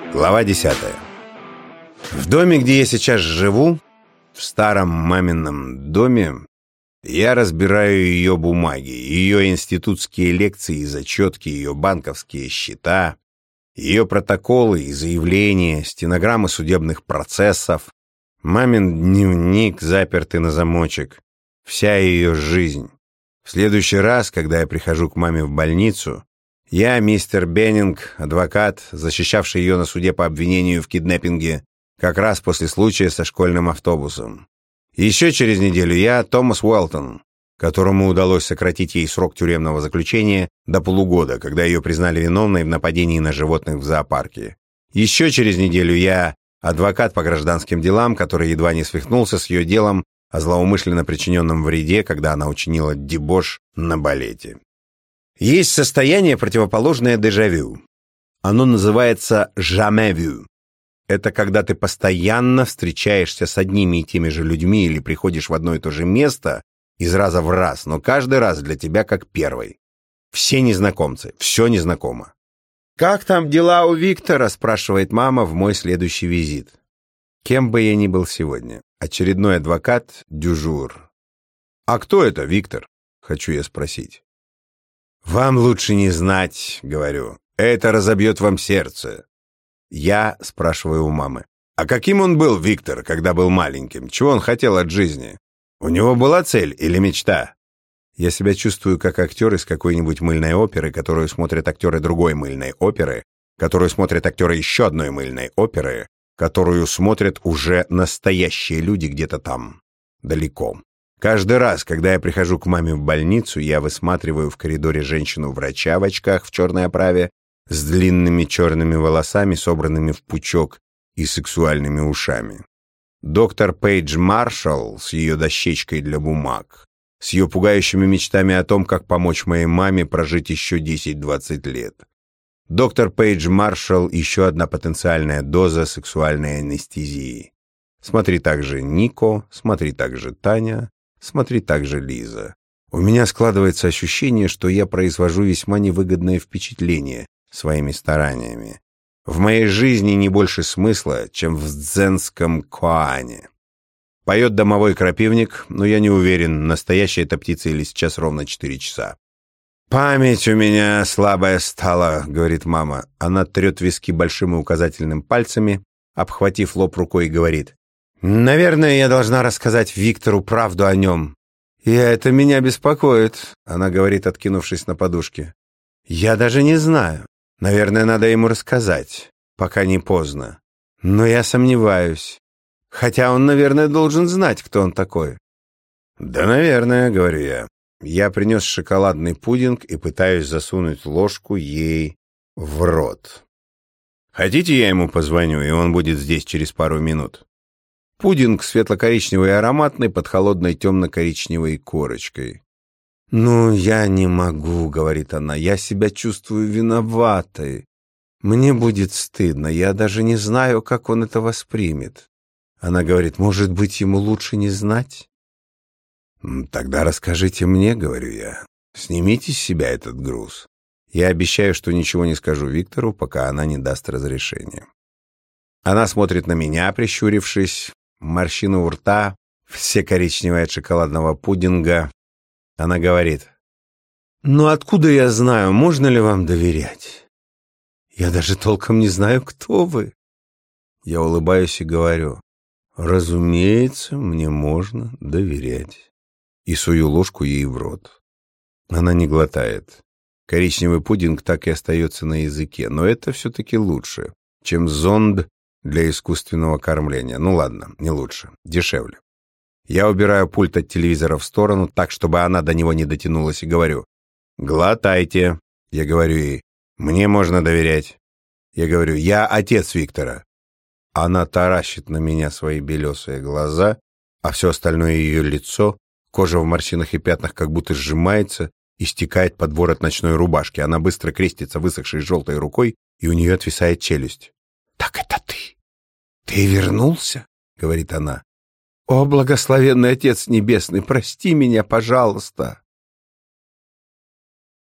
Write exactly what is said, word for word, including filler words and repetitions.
Глава десятая. В доме, где я сейчас живу, в старом мамином доме, я разбираю ее бумаги, ее институтские лекции и зачетки, ее банковские счета, ее протоколы и заявления, стенограммы судебных процессов, мамин дневник, запертый на замочек, вся ее жизнь. В следующий раз, когда я прихожу к маме в больницу, я, мистер Беннинг, адвокат, защищавший ее на суде по обвинению в киднеппинге, как раз после случая со школьным автобусом. Еще через неделю я, Томас Уэлтон, которому удалось сократить ей срок тюремного заключения до полугода, когда ее признали виновной в нападении на животных в зоопарке. Еще через неделю я, адвокат по гражданским делам, который едва не свихнулся с ее делом о злоумышленно причиненном вреде, когда она учинила дебош на балете. Есть состояние, противоположное дежавю. Оно называется «jamais vu». Это когда ты постоянно встречаешься с одними и теми же людьми или приходишь в одно и то же место из раза в раз, но каждый раз для тебя как первый. Все незнакомцы, все незнакомо. «Как там дела у Виктора?» — спрашивает мама в мой следующий визит. Кем бы я ни был сегодня. Очередной адвокат дюжур. «А кто это, Виктор?» — хочу я спросить. «Вам лучше не знать», — говорю. «Это разобьет вам сердце». Я спрашиваю у мамы. «А каким он был, Виктор, когда был маленьким? Чего он хотел от жизни? У него была цель или мечта?» Я себя чувствую как актер из какой-нибудь мыльной оперы, которую смотрят актеры другой мыльной оперы, которую смотрят актеры еще одной мыльной оперы, которую смотрят уже настоящие люди где-то там, далеко. Каждый раз, когда я прихожу к маме в больницу, я высматриваю в коридоре женщину-врача в очках в черной оправе с длинными черными волосами, собранными в пучок, и сексуальными ушами. Доктор Пейдж Маршалл с ее дощечкой для бумаг, с ее пугающими мечтами о том, как помочь моей маме прожить еще десять-двадцать лет. Доктор Пейдж Маршалл — еще одна потенциальная доза сексуальной анестезии. Смотри также Нико, смотри также Таня, смотри также Лиза. У меня складывается ощущение, что я произвожу весьма невыгодное впечатление своими стараниями. В моей жизни не больше смысла, чем в дзенском коане. Поет домовой крапивник, но я не уверен, настоящая эта птица или сейчас ровно четыре часа. «Память у меня слабая стала», — говорит мама. Она трет виски большим и указательным пальцами, обхватив лоб рукой, и говорит: «Наверное, я должна рассказать Виктору правду о нем. И это меня беспокоит», — она говорит, откинувшись на подушке. «Я даже не знаю. Наверное, надо ему рассказать, пока не поздно. Но я сомневаюсь. Хотя он, наверное, должен знать, кто он такой». «Да, наверное», — говорю я. Я принес шоколадный пудинг и пытаюсь засунуть ложку ей в рот. «Хотите, я ему позвоню, и он будет здесь через пару минут?» Пудинг светло-коричневый и ароматный, под холодной темно-коричневой корочкой. «Ну, я не могу», — говорит она, — «я себя чувствую виноватой. Мне будет стыдно, я даже не знаю, как он это воспримет». Она говорит: «Может быть, ему лучше не знать?» «Тогда расскажите мне», — говорю я. «Снимите с себя этот груз». Я обещаю, что ничего не скажу Виктору, пока она не даст разрешения. Она смотрит на меня, прищурившись, морщина у рта, все коричневые от шоколадного пудинга. Она говорит: «Ну откуда я знаю, можно ли вам доверять? Я даже толком не знаю, кто вы». Я улыбаюсь и говорю: «Разумеется, мне можно доверять». И сую ложку ей в рот. Она не глотает. Коричневый пудинг так и остается на языке, но это все-таки лучше, чем зонд для искусственного кормления. Ну ладно, не лучше, дешевле. Я убираю пульт от телевизора в сторону, так, чтобы она до него не дотянулась, и говорю: «Глотайте». Я говорю ей: «Мне можно доверять». Я говорю: «Я отец Виктора». Она таращит на меня свои белесые глаза, а все остальное ее лицо, кожа в морщинах и пятнах как будто сжимается и стекает под ворот ночной рубашки. Она быстро крестится высохшей желтой рукой, и у нее отвисает челюсть. «Так это ты? Ты вернулся?» — говорит она. «О, благословенный Отец Небесный, прости меня, пожалуйста!»